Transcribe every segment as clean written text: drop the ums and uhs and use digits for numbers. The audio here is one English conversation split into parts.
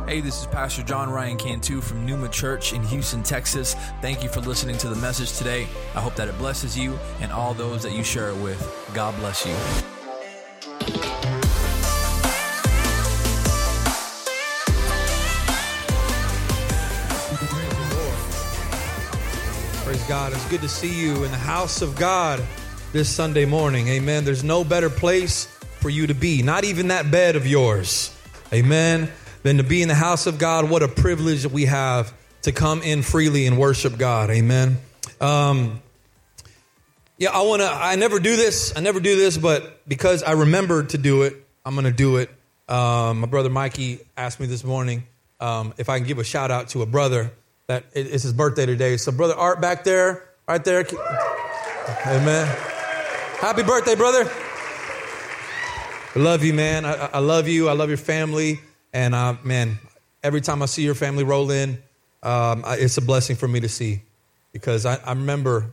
Hey, this is Pastor John Ryan Cantu from Numa Church in Houston, Texas. Thank you for listening to the message today. I hope that it blesses you and all those that you share it with. God bless you. Praise God. It's good to see you in the house of God this Sunday morning. Amen. There's no better place for you to be, not even that bed of yours. Amen. Than to be in the house of God. What a privilege that we have to come in freely and worship God. Amen. I never do this, but because I remembered to do it, I'm going to do it. My brother Mikey asked me this morning if I can give a shout out to a brother that it's his birthday today. So brother Art back there, right there. Amen. Happy birthday, brother. I love you, man. I love you. I love your family. And man, every time I see your family roll in, it's a blessing for me to see, because I remember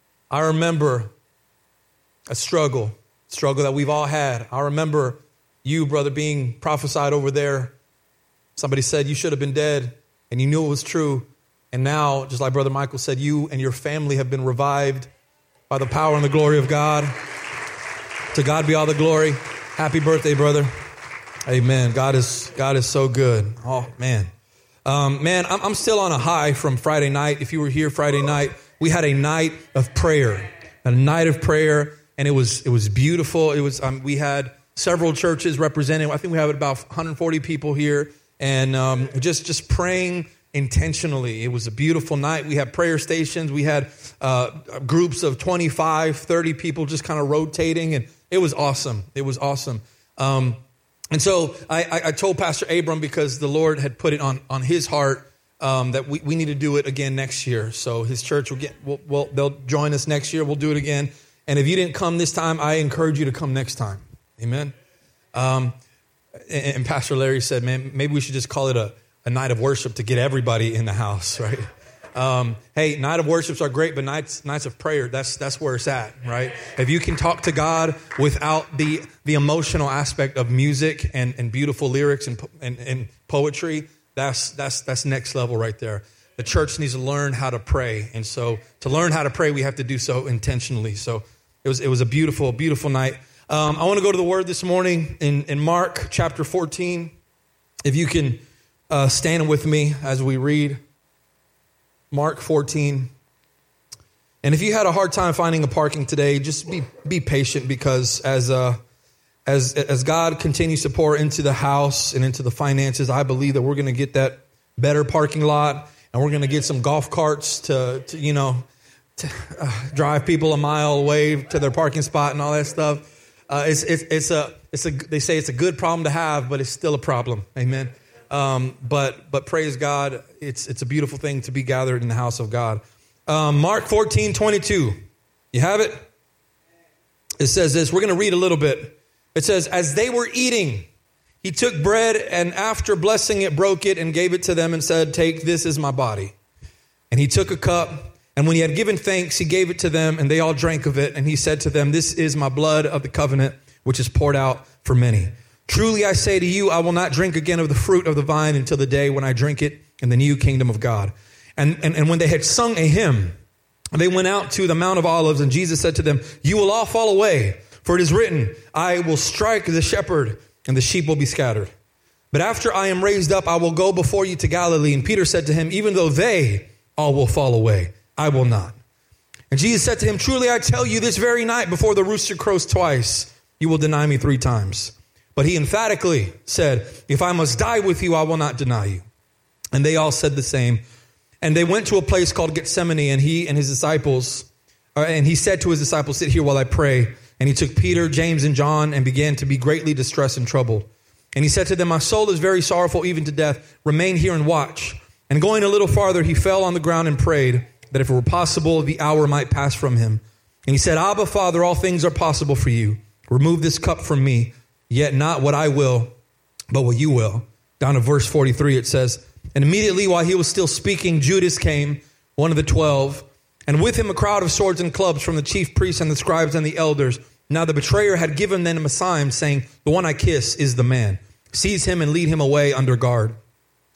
a struggle that we've all had. I remember you, brother, being prophesied over there. Somebody said you should have been dead, and you knew it was true. And now, just like Brother Michael said, you and your family have been revived by the power and the glory of God. To God be all the glory. Happy birthday, brother. Amen. God is so good. Oh, man. I'm still on a high from Friday night. If you were here Friday night, we had a night of prayer, and it was beautiful. It was, we had several churches represented. I think we have about 140 people here, and just praying intentionally. It was a beautiful night. We had prayer stations. We had groups of 25, 30 people just kind of rotating, and it was awesome. It was awesome. And so I told Pastor Abram, because the Lord had put it on his heart, that we need to do it again next year. So his church they'll join us next year. We'll do it again. And if you didn't come this time, I encourage you to come next time. Amen. And Pastor Larry said, man, maybe we should just call it a night of worship to get everybody in the house, right? Hey, night of worships are great, but nights of prayer, that's where it's at, right? If you can talk to God without the emotional aspect of music and beautiful lyrics and poetry, that's next level right there. The church needs to learn how to pray, and so to learn how to pray, we have to do so intentionally. So it was a beautiful, beautiful night. I want to go to the Word this morning in Mark chapter 14. If you can stand with me as we read Mark 14. And if you had a hard time finding a parking today, just be patient, because as God continues to pour into the house and into the finances, I believe that we're going to get that better parking lot, and we're going to get some golf carts to drive people a mile away to their parking spot and all that stuff. They say it's a good problem to have, but it's still a problem. Amen. But praise God, it's a beautiful thing to be gathered in the house of God. Mark 14:22. You have it? It says this. We're going to read a little bit. It says, as they were eating, he took bread, and after blessing it, broke it and gave it to them and said, take, this is my body. And he took a cup, and when he had given thanks, he gave it to them, and they all drank of it. And he said to them, this is my blood of the covenant, which is poured out for many. Truly I say to you, I will not drink again of the fruit of the vine until the day when I drink it in the new kingdom of God. And when they had sung a hymn, they went out to the Mount of Olives, and Jesus said to them, you will all fall away, for it is written, I will strike the shepherd, and the sheep will be scattered. But after I am raised up, I will go before you to Galilee. And Peter said to him, even though they all will fall away, I will not. And Jesus said to him, truly I tell you, this very night before the rooster crows twice, you will deny me 3 times. But he emphatically said, if I must die with you, I will not deny you. And they all said the same. And they went to a place called Gethsemane, and he said to his disciples, sit here while I pray. And he took Peter, James, and John and began to be greatly distressed and troubled. And he said to them, my soul is very sorrowful, even to death. Remain here and watch. And going a little farther, he fell on the ground and prayed that if it were possible, the hour might pass from him. And he said, Abba, Father, all things are possible for you. Remove this cup from me. Yet not what I will, but what you will. Down to verse 43, it says, and immediately while he was still speaking, Judas came, one of the 12, and with him a crowd of swords and clubs from the chief priests and the scribes and the elders. Now the betrayer had given them a sign, saying, the one I kiss is the man. Seize him and lead him away under guard.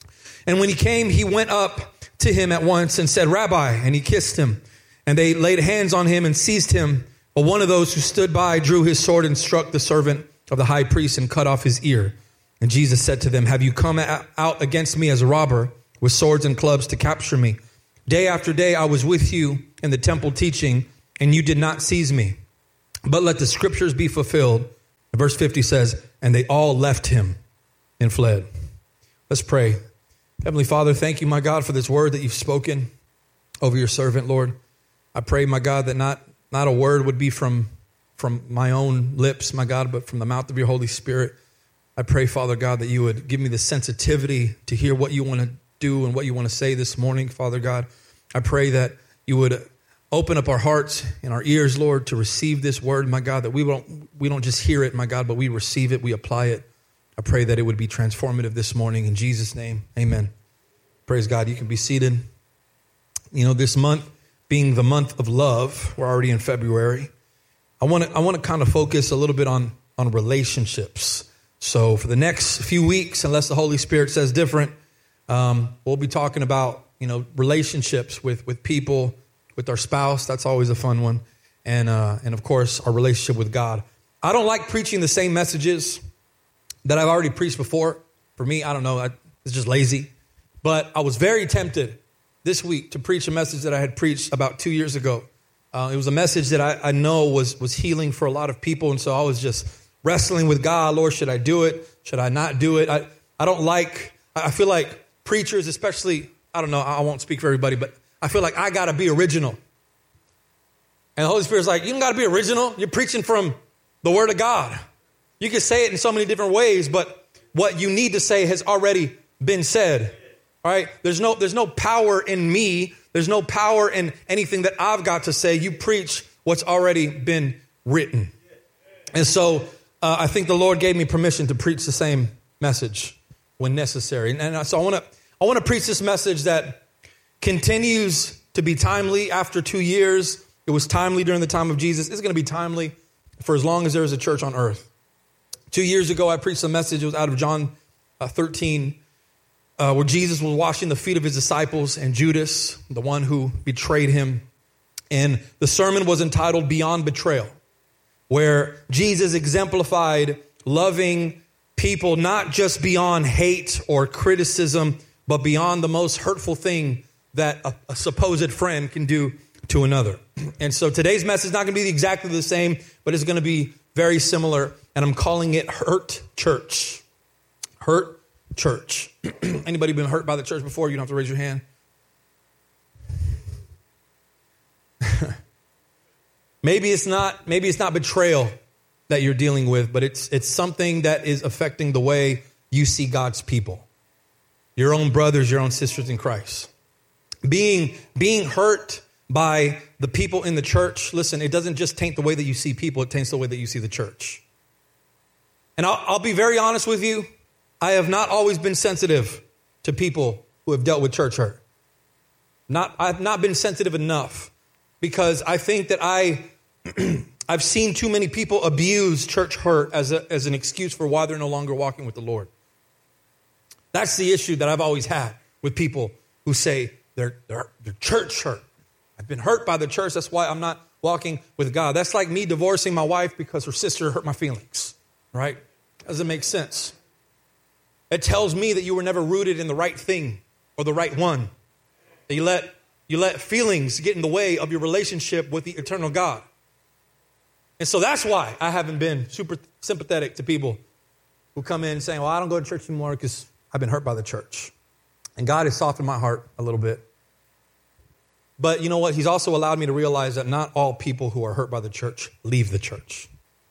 And when he came, he went up to him at once and said, Rabbi, and he kissed him. And they laid hands on him and seized him. But one of those who stood by drew his sword and struck the servant of the high priest and cut off his ear. And Jesus said to them, have you come out against me as a robber with swords and clubs to capture me? Day after day I was with you in the temple teaching, and you did not seize me. But let the scriptures be fulfilled. Verse 50 says, and they all left him and fled. Let's pray. Heavenly Father, thank you, my God, for this word that you've spoken over your servant, Lord. I pray, my God, that not a word would be from my own lips, my God, but from the mouth of your Holy Spirit. I pray, Father God, that you would give me the sensitivity to hear what you want to do and what you want to say this morning, Father God. I pray that you would open up our hearts and our ears, Lord, to receive this word, my God, that we don't just hear it, my God, but we receive it, we apply it. I pray that it would be transformative this morning. In Jesus' name, amen. Praise God. You can be seated. You know, this month being the month of love, we're already in February. I want to kind of focus a little bit on relationships. So for the next few weeks, unless the Holy Spirit says different, we'll be talking about, you know, relationships with people, with our spouse. That's always a fun one. And of course, our relationship with God. I don't like preaching the same messages that I've already preached before. For me, I don't know. It's just lazy. But I was very tempted this week to preach a message that I had preached about 2 years ago. It was a message that I know was healing for a lot of people. And so I was just wrestling with God. Lord, should I do it? Should I not do it? I feel like preachers, especially, I don't know, I won't speak for everybody, but I feel like I got to be original. And the Holy Spirit's like, you don't got to be original. You're preaching from the Word of God. You can say it in so many different ways, but what you need to say has already been said. All right? There's no power in me. There's no power in anything that I've got to say. You preach what's already been written. And so I think the Lord gave me permission to preach the same message when necessary. And so I want to preach this message that continues to be timely after 2 years. It was timely during the time of Jesus. It's going to be timely for as long as there is a church on earth. 2 years ago, I preached a message. It was out of John 13, where Jesus was washing the feet of his disciples and Judas, the one who betrayed him. And the sermon was entitled Beyond Betrayal, where Jesus exemplified loving people not just beyond hate or criticism, but beyond the most hurtful thing that a supposed friend can do to another. And so today's message is not going to be exactly the same, but it's going to be very similar. And I'm calling it Hurt Church. Hurt Church. Anybody been hurt by the church before? You don't have to raise your hand. Maybe it's not betrayal that you're dealing with, but it's something that is affecting the way you see God's people. Your own brothers, your own sisters in Christ. Being hurt by the people in the church, listen, it doesn't just taint the way that you see people, it taints the way that you see the church. And I'll be very honest with you, I have not always been sensitive to people who have dealt with church hurt. I've not been sensitive enough because I think that I've seen too many people abuse church hurt as an excuse for why they're no longer walking with the Lord. That's the issue that I've always had with people who say they're church hurt. I've been hurt by the church. That's why I'm not walking with God. That's like me divorcing my wife because her sister hurt my feelings, right? Doesn't make sense. It tells me that you were never rooted in the right thing or the right one. That you let feelings get in the way of your relationship with the eternal God. And so that's why I haven't been super sympathetic to people who come in saying, well, I don't go to church anymore because I've been hurt by the church. And God has softened my heart a little bit. But you know what? He's also allowed me to realize that not all people who are hurt by the church leave the church.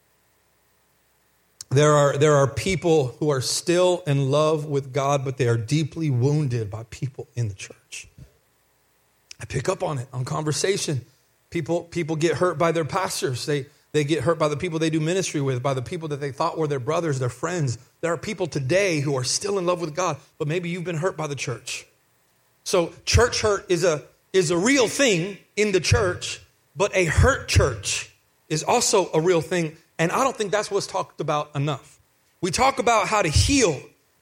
There are people who are still in love with God, but they are deeply wounded by people in the church. I pick up on it on conversation. People get hurt by their pastors. They get hurt by the people they do ministry with, by the people that they thought were their brothers, their friends. There are people today who are still in love with God, but maybe you've been hurt by the church. So church hurt is a real thing in the church, but a hurt church is also a real thing. And I don't think that's what's talked about enough. We talk about how to heal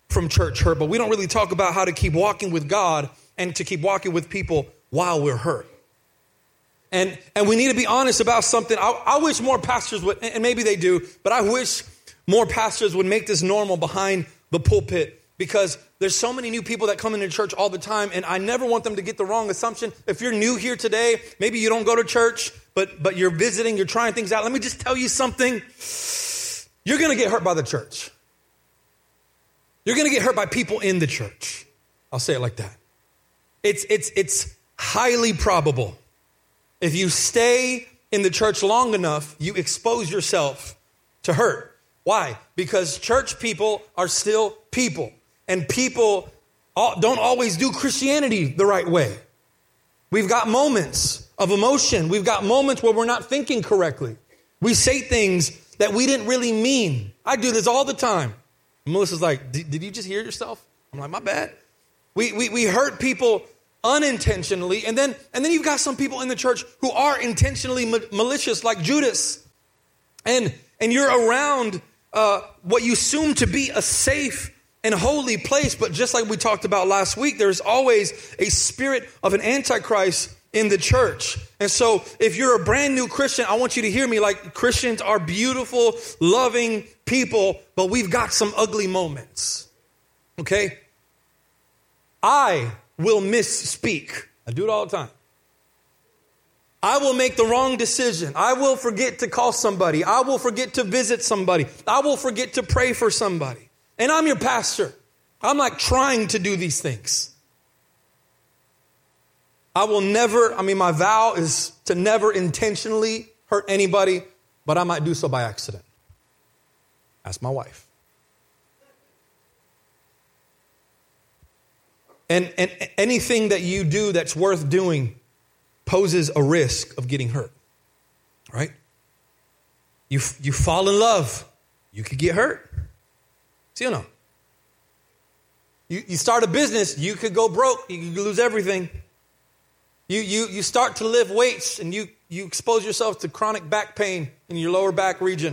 from church hurt, but we don't really talk about how to keep walking with God and to keep walking with people while we're hurt. And we need to be honest about something. I wish more pastors would, and maybe they do, but I wish more pastors would make this normal behind the pulpit, because there's so many new people that come into church all the time, and I never want them to get the wrong assumption. If you're new here today, maybe you don't go to church, but you're visiting, you're trying things out. Let me just tell you something. You're going to get hurt by the church. You're going to get hurt by people in the church. I'll say it like that. It's highly probable. If you stay in the church long enough, you expose yourself to hurt. Why? Because church people are still people. And people don't always do Christianity the right way. We've got moments of emotion. We've got moments where we're not thinking correctly. We say things that we didn't really mean. I do this all the time. And Melissa's like, did you just hear yourself? I'm like, my bad. We hurt people unintentionally. And then you've got some people in the church who are intentionally malicious, like Judas. And you're around what you assume to be a safe and holy place. But just like we talked about last week, there's always a spirit of an antichrist in the church. And so if you're a brand new Christian, I want you to hear me. Like, Christians are beautiful, loving people, but we've got some ugly moments. Okay? I will misspeak. I do it all the time. I will make the wrong decision. I will forget to call somebody. I will forget to visit somebody. I will forget to pray for somebody. And I'm your pastor. I'm like trying to do these things. I will never, my vow is to never intentionally hurt anybody, but I might do so by accident. Ask my wife. And anything that you do that's worth doing poses a risk of getting hurt, right? You fall in love, you could get hurt. See or no? You start a business, you could go broke, you could lose everything. You start to lift weights and you expose yourself to chronic back pain in your lower back region.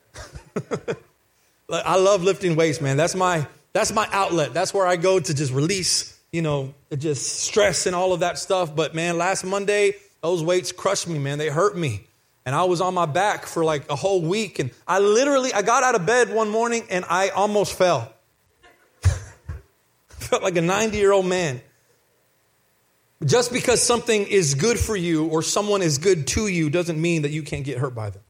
I love lifting weights, man. That's my outlet. That's where I go to just release, just stress and all of that stuff. But man, last Monday, those weights crushed me, man. They hurt me. And I was on my back for like a whole week. And I got out of bed one morning and I almost fell. Felt like a 90-year-old man. Just because something is good for you or someone is good to you doesn't mean that you can't get hurt by them.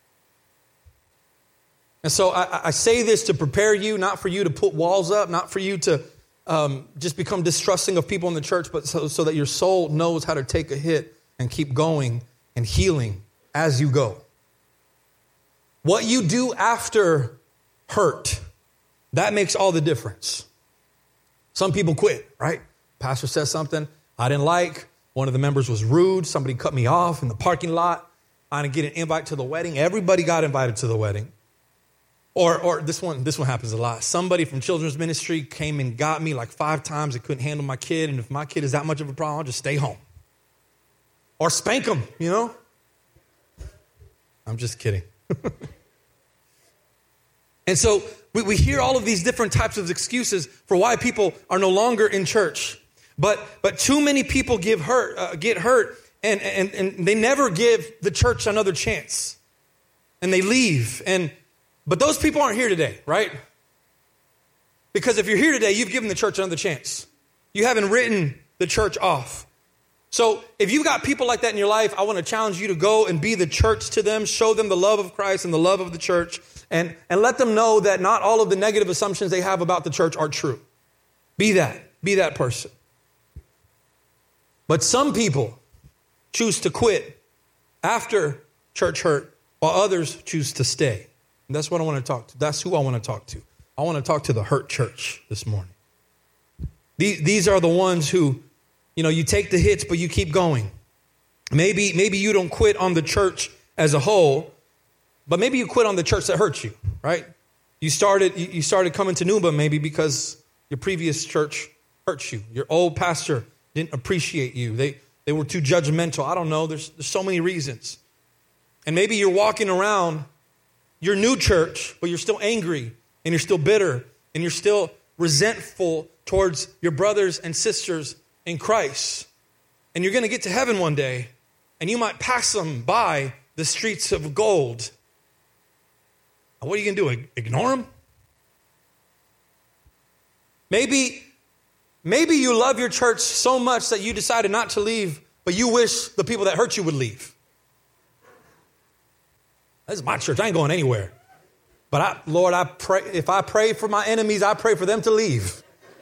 And so I say this to prepare you, not for you to put walls up, not for you to just become distrusting of people in the church, but so that your soul knows how to take a hit and keep going and healing as you go. What you do after hurt, that makes all the difference. Some people quit, right? Pastor says something I didn't like. One of the members was rude. Somebody cut me off in the parking lot. I didn't get an invite to the wedding. Everybody got invited to the wedding. Or this one happens a lot. Somebody from children's ministry came and got me like 5 times. They couldn't handle my kid. And if my kid is that much of a problem, I'll just stay home. Or spank them, I'm just kidding. And so we hear all of these different types of excuses for why people are no longer in church. But too many people get hurt, and they never give the church another chance. And they leave. But those people aren't here today, right? Because if you're here today, you've given the church another chance. You haven't written the church off. So if you've got people like that in your life, I want to challenge you to go and be the church to them, show them the love of Christ and the love of the church, and let them know that not all of the negative assumptions they have about the church are true. Be that person. But some people choose to quit after church hurt, while others choose to stay. And that's what I want to talk to. That's who I want to talk to. I want to talk to the hurt church this morning. These are the ones who, you take the hits, but you keep going. Maybe you don't quit on the church as a whole, but maybe you quit on the church that hurt you, right? You started coming to Numa maybe because your previous church hurt you. Your old pastor didn't appreciate you. They were too judgmental. I don't know. There's so many reasons. And maybe you're walking around your new church, but you're still angry and you're still bitter and you're still resentful towards your brothers and sisters in Christ. And you're going to get to heaven one day, and you might pass them by the streets of gold. What are you going to do? Ignore them? Maybe you love your church so much that you decided not to leave, but you wish the people that hurt you would leave. This is my church. I ain't going anywhere. But Lord, I pray. If I pray for my enemies, I pray for them to leave.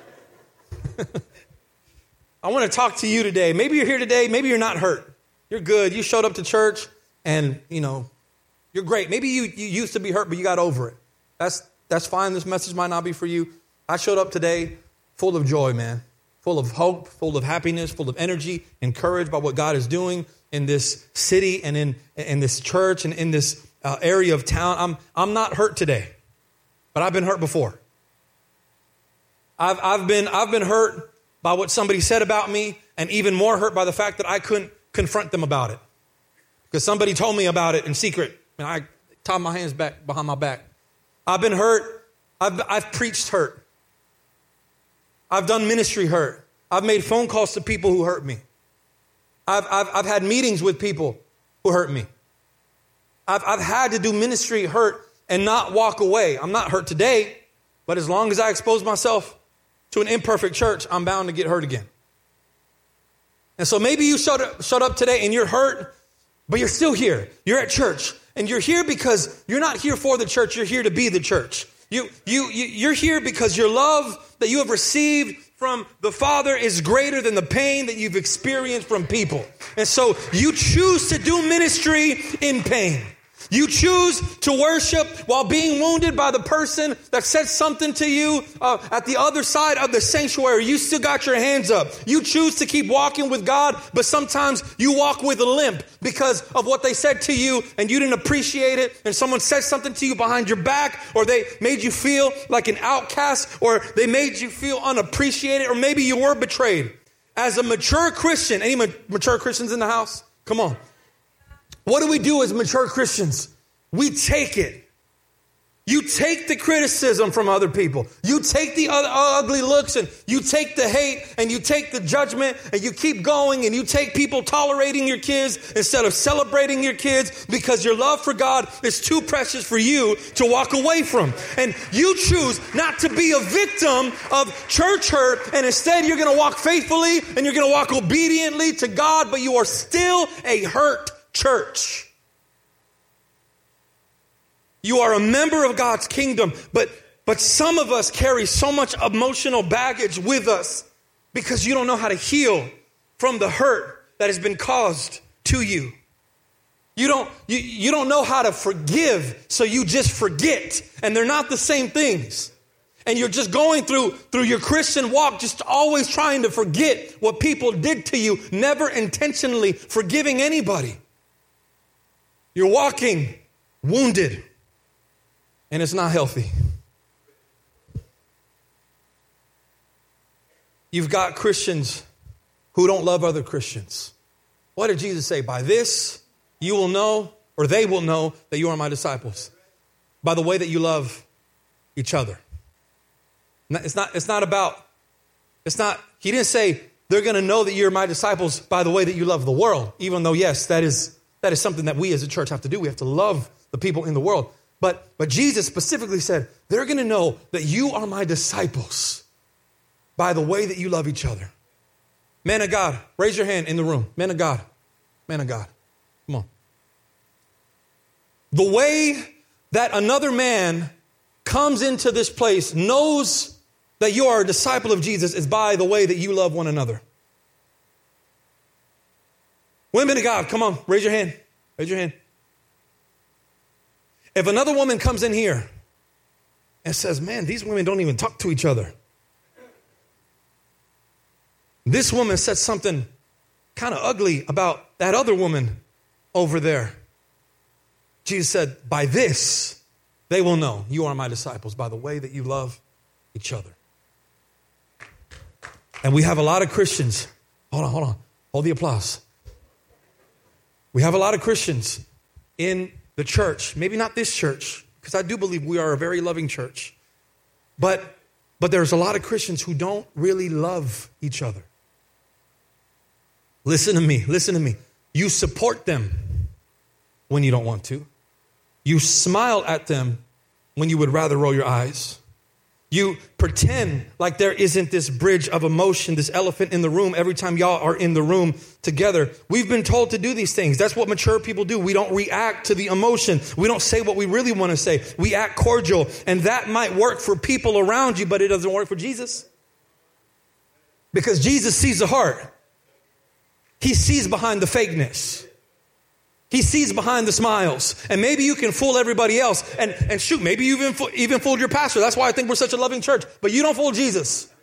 I want to talk to you today. Maybe you're here today. Maybe you're not hurt. You're good. You showed up to church and, you're great. Maybe you used to be hurt, but you got over it. That's fine. This message might not be for you. I showed up today full of joy, man. Full of hope, full of happiness, full of energy, encouraged by what God is doing in this city and in this church and in this area of town. I'm not hurt today, but I've been hurt before. I've been hurt by what somebody said about me, and even more hurt by the fact that I couldn't confront them about it. Because somebody told me about it in secret, and I tied my hands back behind my back. I've been hurt. I've preached hurt. I've done ministry hurt. I've made phone calls to people who hurt me. I've had meetings with people who hurt me. I've had to do ministry hurt and not walk away. I'm not hurt today, but as long as I expose myself to an imperfect church, I'm bound to get hurt again. And so maybe you showed up today and you're hurt, but you're still here. You're at church, and you're here because you're not here for the church. You're here to be the church. You're here because your love that you have received from the Father is greater than the pain that you've experienced from people. And so you choose to do ministry in pain. You choose to worship while being wounded by the person that said something to you at the other side of the sanctuary. You still got your hands up. You choose to keep walking with God, but sometimes you walk with a limp because of what they said to you and you didn't appreciate it, and someone said something to you behind your back, or they made you feel like an outcast, or they made you feel unappreciated, or maybe you were betrayed. As a mature Christian, any mature Christians in the house? Come on. What do we do as mature Christians? We take it. You take the criticism from other people. You take the ugly looks, and you take the hate, and you take the judgment, and you keep going, and you take people tolerating your kids instead of celebrating your kids because your love for God is too precious for you to walk away from. And you choose not to be a victim of church hurt, and instead you're going to walk faithfully and you're going to walk obediently to God, but you are still a hurt church. You are a member of God's kingdom, but some of us carry so much emotional baggage with us because you don't know how to heal from the hurt that has been caused to you. You don't know how to forgive, so you just forget, and they're not the same things. And you're just going through your Christian walk, just always trying to forget what people did to you, never intentionally forgiving anybody. You're walking wounded, and it's not healthy. You've got Christians who don't love other Christians. What did Jesus say? By this you will know, or they will know, that you are my disciples. By the way that you love each other. He didn't say they're going to know that you're my disciples by the way that you love the world. Even though, yes, that is something that we as a church have to do. We have to love the people in the world. But Jesus specifically said, they're going to know that you are my disciples by the way that you love each other. Man of God, raise your hand in the room. Man of God. Come on. The way that another man comes into this place, knows that you are a disciple of Jesus, is by the way that you love one another. Women of God, come on, raise your hand. Raise your hand. If another woman comes in here and says, man, these women don't even talk to each other. This woman said something kind of ugly about that other woman over there. Jesus said, by this, they will know you are my disciples, by the way that you love each other. And we have a lot of Christians. Hold on. Hold the applause. We have a lot of Christians in the church. Maybe not this church, because I do believe we are a very loving church. But But there's a lot of Christians who don't really love each other. Listen to me. Listen to me. You support them when you don't want to. You smile at them when you would rather roll your eyes. You pretend like there isn't this bridge of emotion, this elephant in the room every time y'all are in the room together. We've been told to do these things. That's what mature people do. We don't react to the emotion. We don't say what we really want to say. We act cordial. And that might work for people around you, but it doesn't work for Jesus. Because Jesus sees the heart. He sees behind the fakeness. He sees behind the smiles. And maybe you can fool everybody else. And shoot, maybe you even fooled your pastor. That's why I think we're such a loving church. But you don't fool Jesus.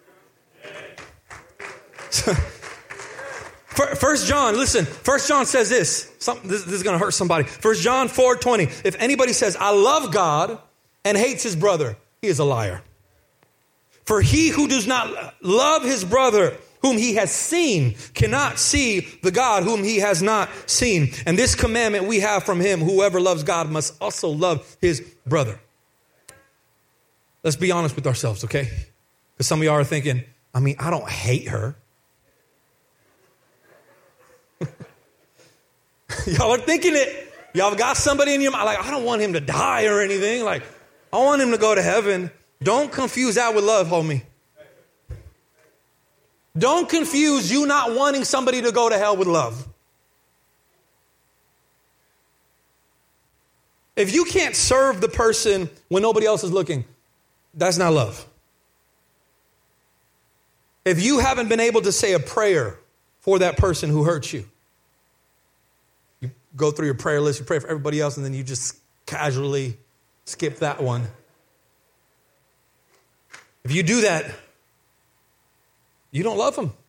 1 John, listen. 1 John says this. This is going to hurt somebody. 1 John 4:20. If anybody says, I love God and hates his brother, he is a liar. For he who does not love his brother whom he has seen cannot see the God whom he has not seen. And this commandment we have from him, whoever loves God must also love his brother. Let's be honest with ourselves, okay? Because some of y'all are thinking, I don't hate her. Y'all are thinking it. Y'all got somebody in your mind, like, I don't want him to die or anything. Like, I want him to go to heaven. Don't confuse that with love, homie. Don't confuse you not wanting somebody to go to hell with love. If you can't serve the person when nobody else is looking, that's not love. If you haven't been able to say a prayer for that person who hurt you, you go through your prayer list, you pray for everybody else, and then you just casually skip that one. If you do that, you don't love them.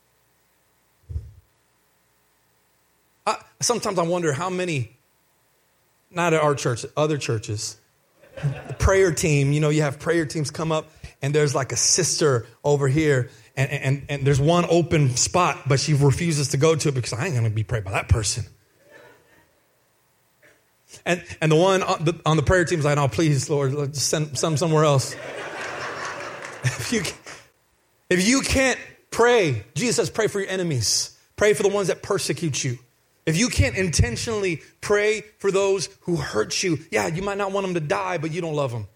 Sometimes I wonder how many, not at our church, other churches, the prayer team, you have prayer teams come up and there's like a sister over here and there's one open spot, but she refuses to go to it because I ain't going to be prayed by that person. And the one on the prayer team is like, oh, please, Lord, just send some somewhere else. If you can't pray, Jesus says, pray for your enemies. Pray for the ones that persecute you. If you can't intentionally pray for those who hurt you, you might not want them to die, but you don't love them.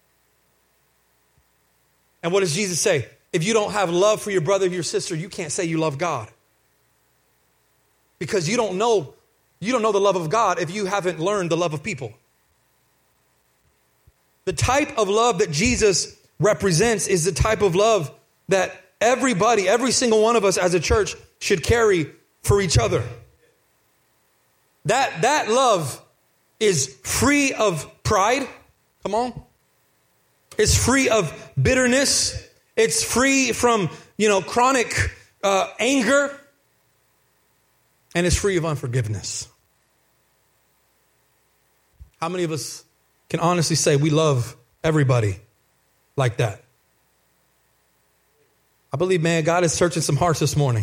And what does Jesus say? If you don't have love for your brother or your sister, you can't say you love God. Because you don't know the love of God if you haven't learned the love of people. The type of love that Jesus represents is the type of love that everybody, every single one of us as a church should carry for each other. That love is free of pride. Come on. It's free of bitterness. It's free from, chronic anger. And it's free of unforgiveness. How many of us can honestly say we love everybody like that? I believe, man, God is searching some hearts this morning.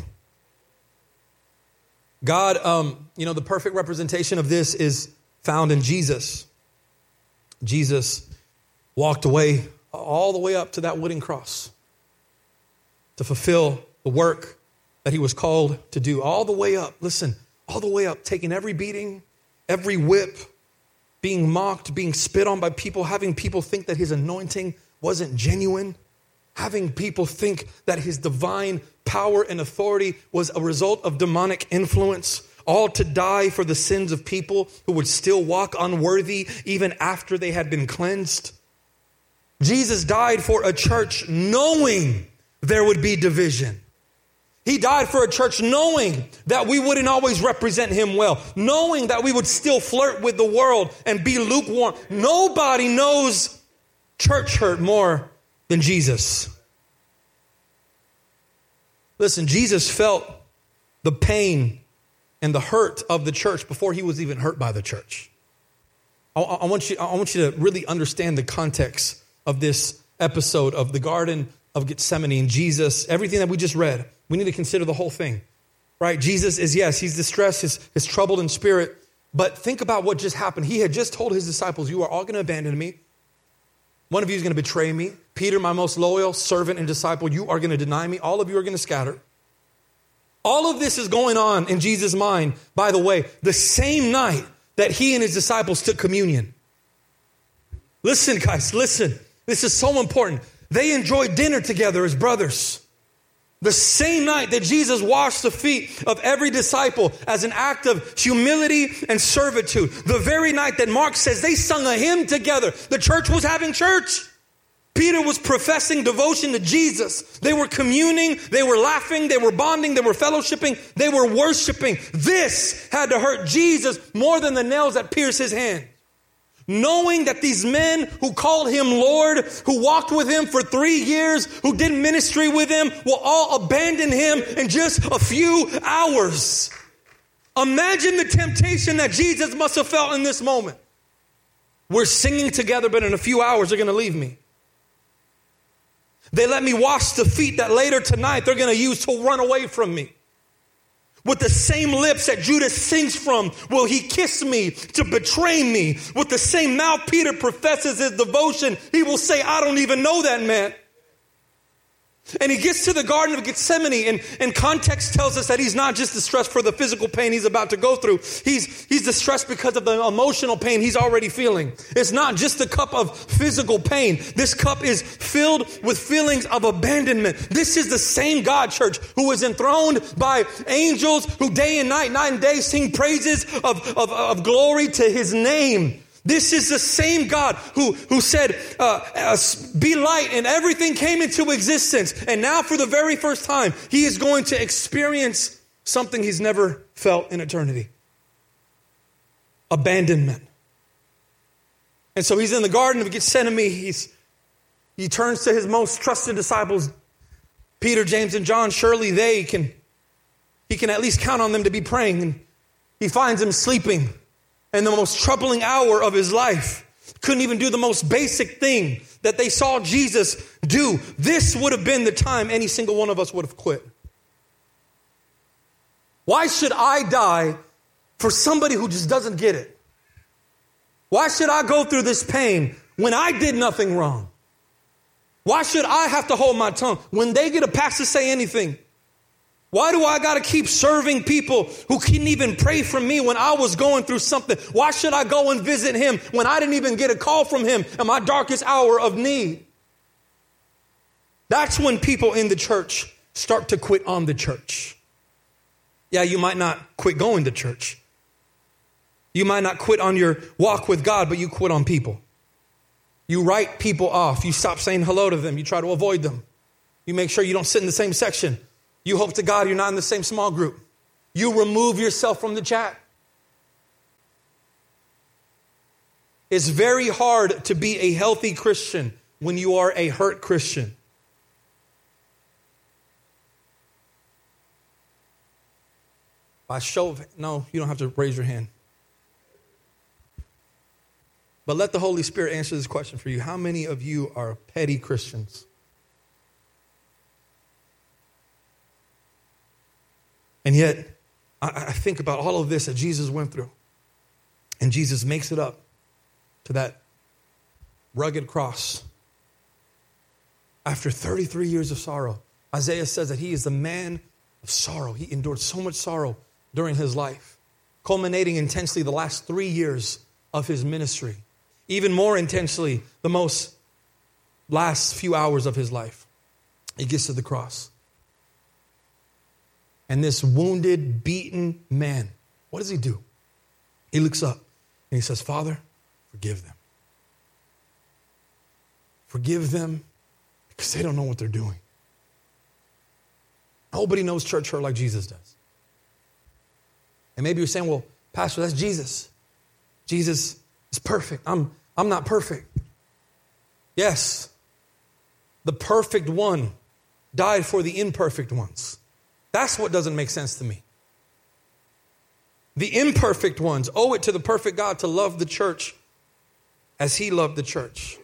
God, the perfect representation of this is found in Jesus. Jesus walked away all the way up to that wooden cross to fulfill the work that he was called to do. All the way up, listen, all the way up, taking every beating, every whip, being mocked, being spit on by people, having people think that his anointing wasn't genuine, having people think that his divine power and authority was a result of demonic influence, all to die for the sins of people who would still walk unworthy even after they had been cleansed. Jesus died for a church knowing there would be division. He died for a church knowing that we wouldn't always represent him well, knowing that we would still flirt with the world and be lukewarm. Nobody knows church hurt more than Jesus. Listen, Jesus felt the pain and the hurt of the church before he was even hurt by the church. I want you to really understand the context of this episode of the Garden of Gethsemane and Jesus, everything that we just read. We need to consider the whole thing, right? Jesus is, yes, he's distressed, he's troubled in spirit, but think about what just happened. He had just told his disciples, you are all going to abandon me. One of you is going to betray me. Peter, my most loyal servant and disciple, you are going to deny me. All of you are going to scatter. All of this is going on in Jesus' mind, by the way, the same night that he and his disciples took communion. Listen, guys, listen. This is so important. They enjoyed dinner together as brothers. The same night that Jesus washed the feet of every disciple as an act of humility and servitude. The very night that Mark says they sung a hymn together. The church was having church. Peter was professing devotion to Jesus. They were communing, they were laughing, they were bonding, they were fellowshipping, they were worshiping. This had to hurt Jesus more than the nails that pierced his hand. Knowing that these men who called him Lord, who walked with him for 3 years, who did ministry with him, will all abandon him in just a few hours. Imagine the temptation that Jesus must have felt in this moment. We're singing together, but in a few hours they're going to leave me. They let me wash the feet that later tonight they're going to use to run away from me. With the same lips that Judas sings from, will he kiss me to betray me? With the same mouth Peter professes his devotion, he will say, I don't even know that man. And he gets to the Garden of Gethsemane, and context tells us that he's not just distressed for the physical pain he's about to go through. He's distressed because of the emotional pain he's already feeling. It's not just a cup of physical pain. This cup is filled with feelings of abandonment. This is the same God, church, who is enthroned by angels who day and night and day sing praises of glory to his name. This is the same God who said, be light, and everything came into existence. And now for the very first time, he is going to experience something he's never felt in eternity. Abandonment. And so he's in the Garden of Gethsemane. He turns to his most trusted disciples, Peter, James, and John. Surely he can at least count on them to be praying. And he finds them sleeping. In the most troubling hour of his life, couldn't even do the most basic thing that they saw Jesus do. This would have been the time any single one of us would have quit. Why should I die for somebody who just doesn't get it? Why should I go through this pain when I did nothing wrong? Why should I have to hold my tongue when they get a pass to say anything? Why do I got to keep serving people who couldn't even pray for me when I was going through something? Why should I go and visit him when I didn't even get a call from him in my darkest hour of need? That's when people in the church start to quit on the church. Yeah, you might not quit going to church. You might not quit on your walk with God, but you quit on people. You write people off. You stop saying hello to them. You try to avoid them. You make sure you don't sit in the same section. You hope to God you're not in the same small group. You remove yourself from the chat. It's very hard to be a healthy Christian when you are a hurt Christian. By show of, no, you don't have to raise your hand. But let the Holy Spirit answer this question for you. How many of you are petty Christians? And yet, I think about all of this that Jesus went through. And Jesus makes it up to that rugged cross. After 33 years of sorrow, Isaiah says that he is the man of sorrow. He endured so much sorrow during his life, culminating intensely the last 3 years of his ministry. Even more intensely, the last few hours of his life. He gets to the cross. And this wounded, beaten man, what does he do? He looks up and he says, Father, forgive them. Forgive them because they don't know what they're doing. Nobody knows church hurt like Jesus does. And maybe you're saying, well, Pastor, that's Jesus. Jesus is perfect. I'm not perfect. Yes, the perfect one died for the imperfect ones. That's what doesn't make sense to me. The imperfect ones owe it to the perfect God to love the church as he loved the church.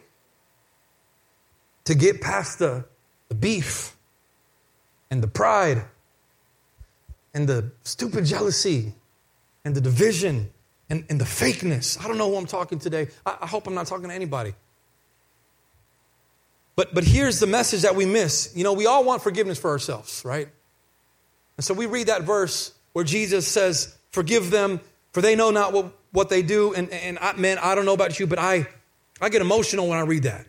To get past the beef and the pride and the stupid jealousy and the division and the fakeness. I don't know who I'm talking today. I hope I'm not talking to anybody. But here's the message that we miss. You know, we all want forgiveness for ourselves, right? And so we read that verse where Jesus says, forgive them, for they know not what they do. And I don't know about you, but I get emotional when I read that.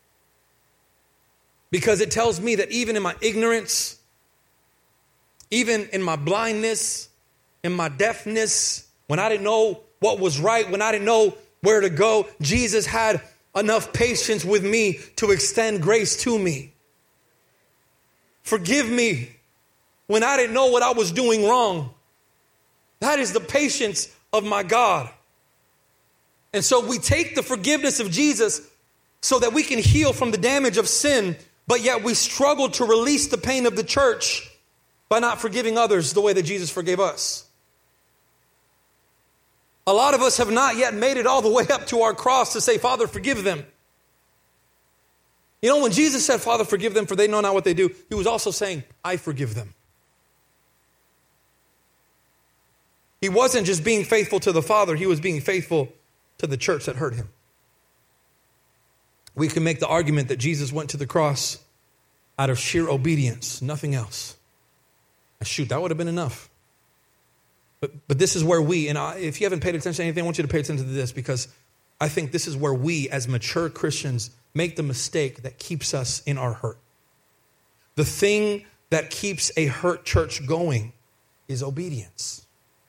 Because it tells me that even in my ignorance, even in my blindness, in my deafness, when I didn't know what was right, when I didn't know where to go, Jesus had enough patience with me to extend grace to me. Forgive me when I didn't know what I was doing wrong. That is the patience of my God. And so we take the forgiveness of Jesus so that we can heal from the damage of sin, but yet we struggle to release the pain of the church by not forgiving others the way that Jesus forgave us. A lot of us have not yet made it all the way up to our cross to say, Father, forgive them. You know, when Jesus said, Father, forgive them, for they know not what they do, he was also saying, I forgive them. He wasn't just being faithful to the Father, he was being faithful to the church that hurt him. We can make the argument that Jesus went to the cross out of sheer obedience, nothing else. Shoot, that would have been enough. But this is where we, and if you haven't paid attention to anything, I want you to pay attention to this, because I think this is where we as mature Christians make the mistake that keeps us in our hurt. The thing that keeps a hurt church going is obedience.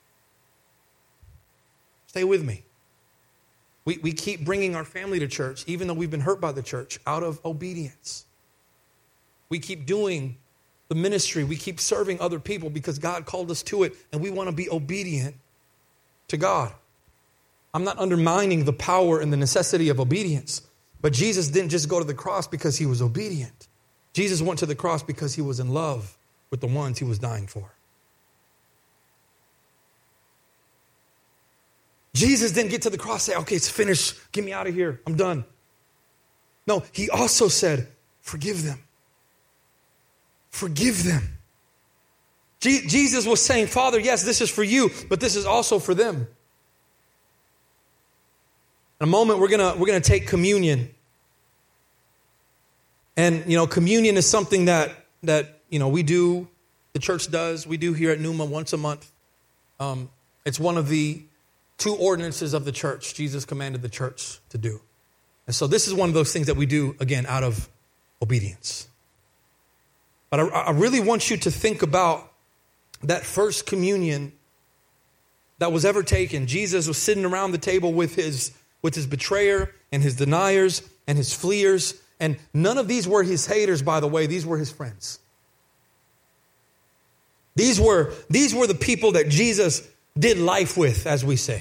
Stay with me. We keep bringing our family to church, even though we've been hurt by the church, out of obedience. We keep doing the ministry. We keep serving other people because God called us to it, and we want to be obedient to God. I'm not undermining the power and the necessity of obedience, but Jesus didn't just go to the cross because he was obedient. Jesus went to the cross because he was in love with the ones he was dying for. Jesus didn't get to the cross and say, okay, it's finished. Get me out of here. I'm done. No, he also said, forgive them. Forgive them. Jesus was saying, Father, yes, this is for you, but this is also for them. In a moment, we're gonna take communion. And, you know, communion is something that you know, we do, the church does, we do here at Pneuma once a month. It's one of the 2 ordinances of the church Jesus commanded the church to do. And so this is one of those things that we do, again, out of obedience. But I really want you to think about that first communion that was ever taken. Jesus was sitting around the table with his betrayer and his deniers and his fleers. And none of these were his haters, by the way. These were his friends. These were the people that Jesus did life with, as we say.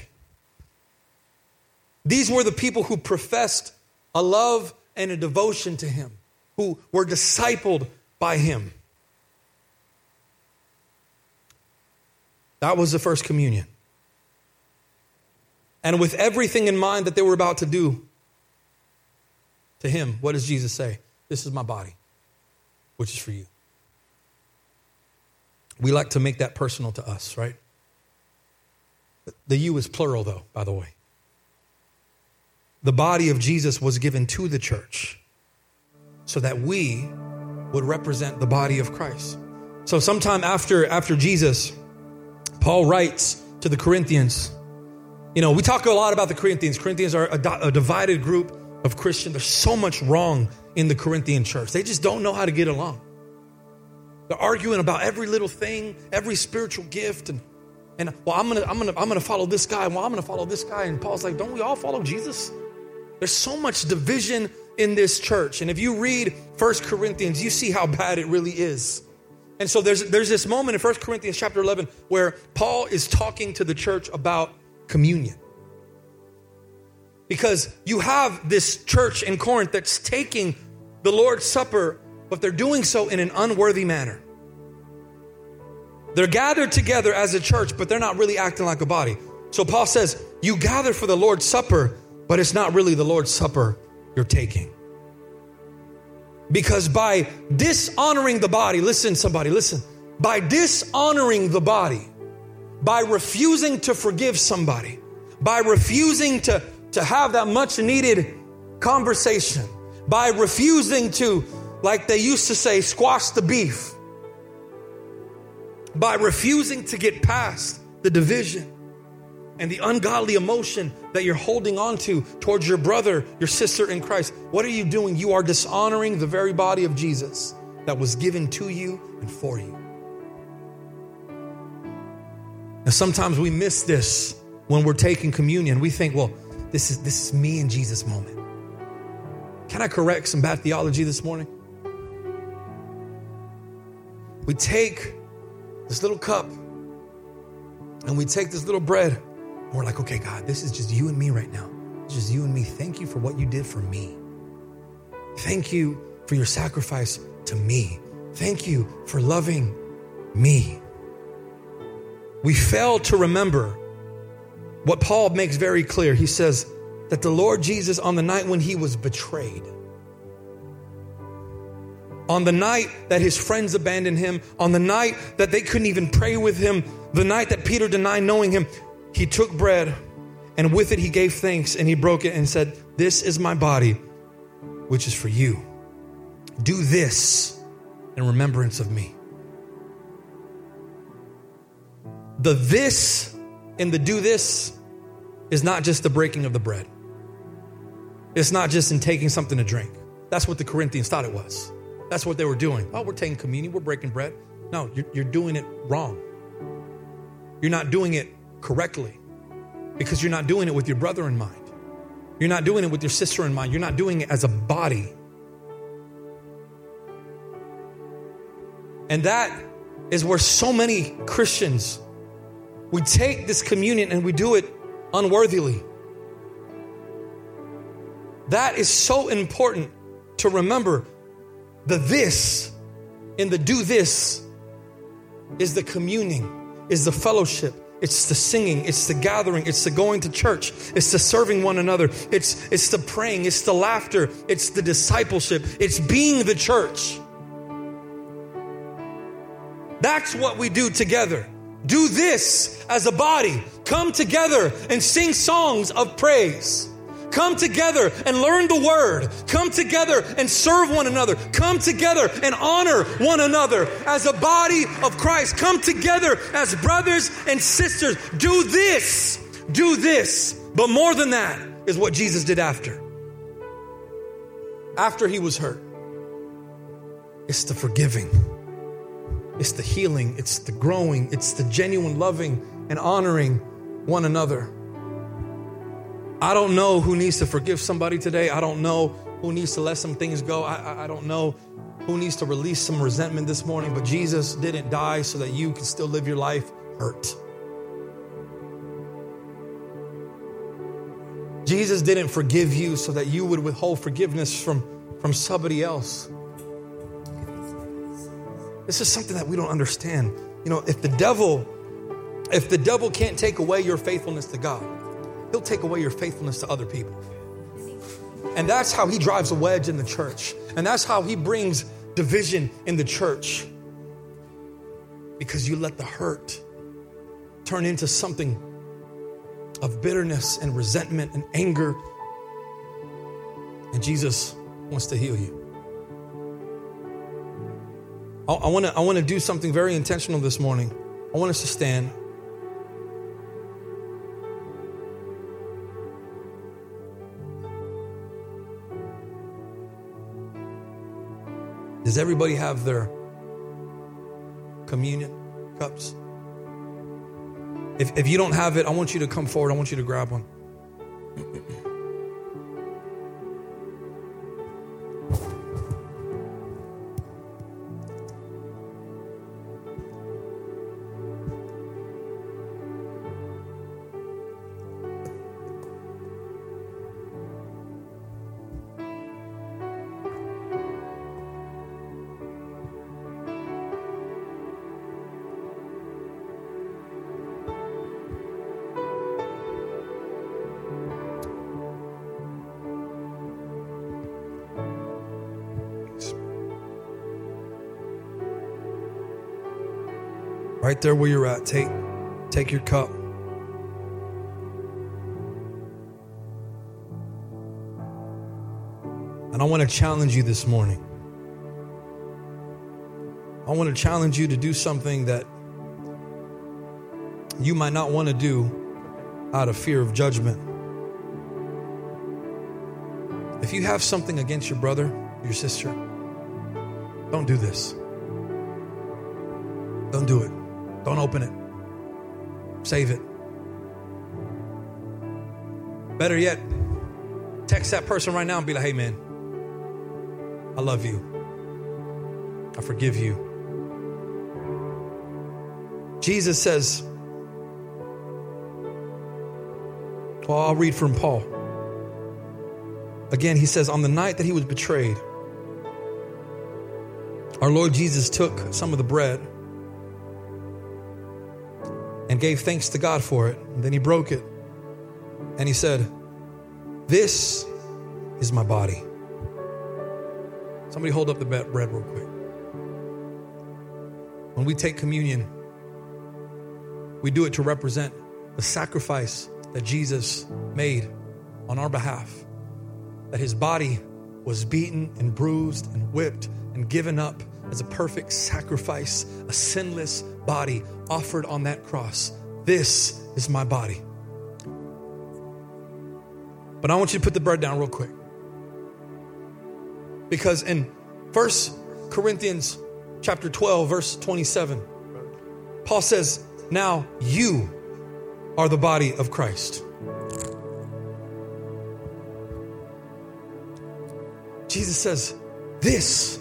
These were the people who professed a love and a devotion to him, who were discipled by him. That was the first communion. And with everything in mind that they were about to do to him, what does Jesus say? This is my body, which is for you. We like to make that personal to us, right? The you is plural, though, by the way. The body of Jesus was given to the church so that we would represent the body of Christ. So sometime after Jesus, Paul writes to the Corinthians. You know, we talk a lot about the Corinthians. Corinthians are a divided group of Christians. There's so much wrong in the Corinthian church. They just don't know how to get along. They're arguing about every little thing, every spiritual gift, and well, I'm gonna follow this guy. Well, I'm gonna follow this guy. And Paul's like, don't we all follow Jesus? There's so much division in this church. And if you read 1 Corinthians, you see how bad it really is. And so there's this moment in 1 Corinthians chapter 11 where Paul is talking to the church about communion. Because you have this church in Corinth that's taking the Lord's Supper, but they're doing so in an unworthy manner. They're gathered together as a church, but they're not really acting like a body. So Paul says, you gather for the Lord's Supper, but it's not really the Lord's Supper you're taking. Because by dishonoring the body, listen, somebody, listen. By dishonoring the body, by refusing to forgive somebody, by refusing to have that much needed conversation, by refusing to, like they used to say, squash the beef, by refusing to get past the division and the ungodly emotion that you're holding on to towards your brother, your sister in Christ. What are you doing? You are dishonoring the very body of Jesus that was given to you and for you. Now, sometimes we miss this when we're taking communion. We think, well, this is me and Jesus moment. Can I correct some bad theology this morning? We take this little cup and we take this little bread and we're like, okay, God, this is just you and me right now. It's just you and me. Thank you for what you did for me. Thank you for your sacrifice to me. Thank you for loving me. We fail to remember what Paul makes very clear. He says that the Lord Jesus, on the night when he was betrayed, on the night that his friends abandoned him, on the night that they couldn't even pray with him, the night that Peter denied knowing him, he took bread and with it he gave thanks and he broke it and said, "This is my body, which is for you. Do this in remembrance of me." The this and the do this is not just the breaking of the bread. It's not just in taking something to drink. That's what the Corinthians thought it was. That's what they were doing. Oh, we're taking communion, we're breaking bread. No, you're doing it wrong. You're not doing it correctly because you're not doing it with your brother in mind. You're not doing it with your sister in mind. You're not doing it as a body. And that is where so many Christians, we take this communion and we do it unworthily. That is so important to remember. The this and the do this is the communing, is the fellowship. It's the singing, it's the gathering, it's the going to church, it's the serving one another, it's the praying, it's the laughter, it's the discipleship, it's being the church. That's what we do together. Do this as a body. Come together and sing songs of praise. Come together and learn the word. Come together and serve one another. Come together and honor one another as a body of Christ. Come together as brothers and sisters. Do this. Do this. But more than that is what Jesus did after. After he was hurt. It's the forgiving. It's the healing. It's the growing. It's the genuine loving and honoring one another. I don't know who needs to forgive somebody today. I don't know who needs to let some things go. I don't know who needs to release some resentment this morning, but Jesus didn't die so that you can still live your life hurt. Jesus didn't forgive you so that you would withhold forgiveness from somebody else. This is something that we don't understand. You know, if the devil can't take away your faithfulness to God, he'll take away your faithfulness to other people. And that's how he drives a wedge in the church. And that's how he brings division in the church. Because you let the hurt turn into something of bitterness and resentment and anger. And Jesus wants to heal you. I want to do something very intentional this morning. I want us to stand. Does everybody have their communion cups? If you don't have it, I want you to come forward. I want you to grab one. Right there where you're at, take your cup. And I want to challenge you this morning. I want to challenge you to do something that you might not want to do out of fear of judgment. If you have something against your brother, your sister, don't do this. Don't do it. Don't open it. Save it. Better yet, text that person right now and be like, hey man, I love you. I forgive you. Jesus says, well, I'll read from Paul. Again, he says, on the night that he was betrayed, our Lord Jesus took some of the bread and gave thanks to God for it. And then he broke it. And he said, this is my body. Somebody hold up the bread real quick. When we take communion, we do it to represent the sacrifice that Jesus made on our behalf. That his body was beaten and bruised and whipped and given up as a perfect sacrifice, a sinless body offered on that cross. This is my body. But I want you to put the bread down real quick. Because in 1 Corinthians chapter 12, verse 27, Paul says, now you are the body of Christ. Jesus says, this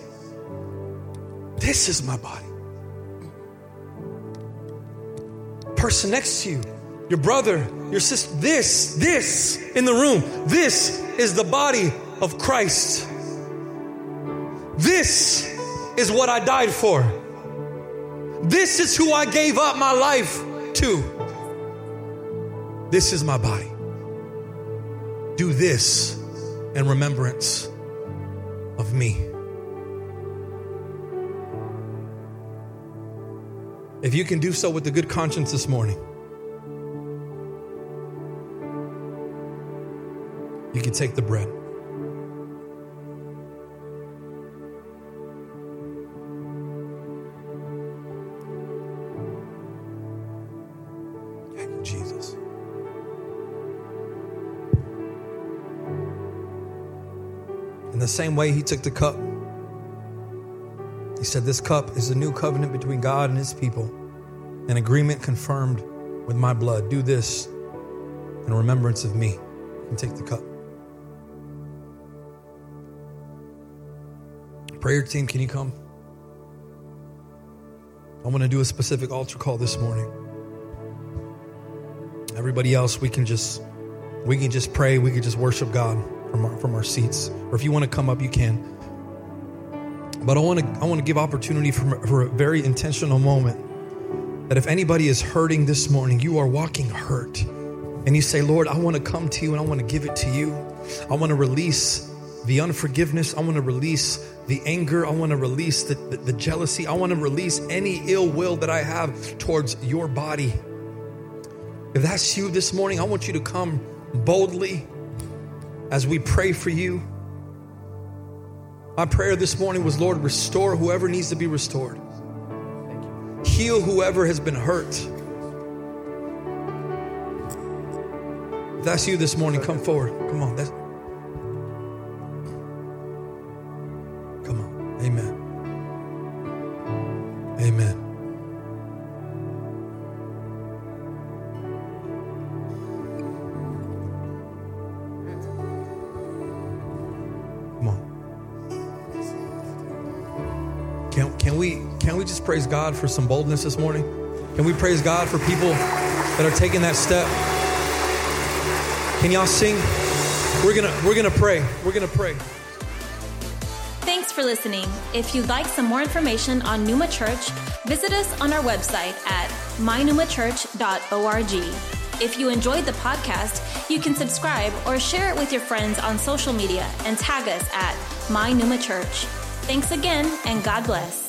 is my body. Person next to you, your brother, your sister, this in the room, this is the body of Christ. This is what I died for. This is who I gave up my life to. This is my body. Do this in remembrance of me. If you can do so with a good conscience this morning, you can take the bread. Thank you, Jesus. In the same way, he took the cup. He said, this cup is a new covenant between God and his people, an agreement confirmed with my blood. Do this in remembrance of me. And take the cup. Prayer team, can you come? I want to do a specific altar call this morning. Everybody else, we can just pray. We can just worship God from our seats. Or if you want to come up, you can. But I want to give opportunity for a very intentional moment. That if anybody is hurting this morning, you are walking hurt. And you say, Lord, I want to come to you and I want to give it to you. I want to release the unforgiveness. I want to release the anger. I want to release the jealousy. I want to release any ill will that I have towards your body. If that's you this morning, I want you to come boldly as we pray for you. My prayer this morning was, Lord, restore whoever needs to be restored. Heal whoever has been hurt. If that's you this morning, come forward. Come on. Come on. Amen. Amen. Come on. Can we just praise God for some boldness this morning? Can we praise God for people that are taking that step? Can y'all sing? We're gonna pray. We're gonna pray. Thanks for listening. If you'd like some more information on Pneuma Church, visit us on our website at mypneumachurch.org. If you enjoyed the podcast, you can subscribe or share it with your friends on social media and tag us at mypneumachurch. Thanks again, and God bless.